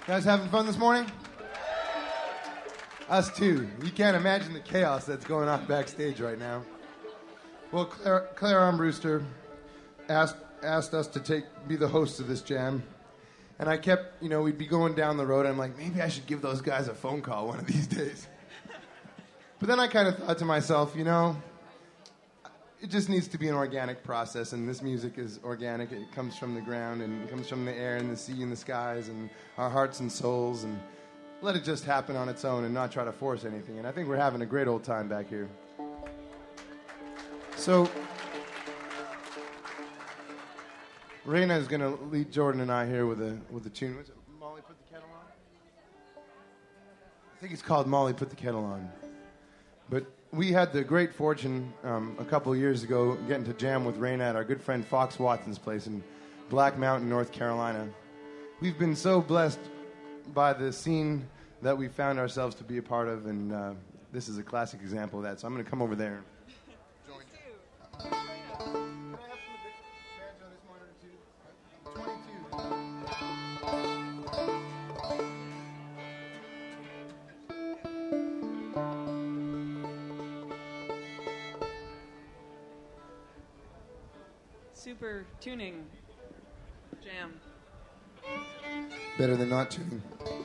Guys having fun this morning? Us too. You can't imagine the chaos that's going on backstage right now. Well, Claire Armbruster asked us to be the host of this jam. And I kept, we'd be going down the road, and I'm like, maybe I should give those guys a phone call one of these days. But then I kind of thought to myself, it just needs to be an organic process, and this music is organic. It comes from the ground, and it comes from the air and the sea and the skies and our hearts and souls, and let it just happen on its own and not try to force anything. And I think we're having a great old time back here. So Raina is going to lead Jordan and I here with a tune. What's it? Molly, Put the Kettle On? I think it's called Molly, Put the Kettle On. But we had the great fortune a couple of years ago getting to jam with Raina at our good friend Fox Watson's place in Black Mountain, North Carolina. We've been so blessed by the scene that we found ourselves to be a part of, and this is a classic example of that. So I'm going to come over there and join you. Can I have some of the bands on this monitor too? 22. Super tuning jam. Better than not tuning.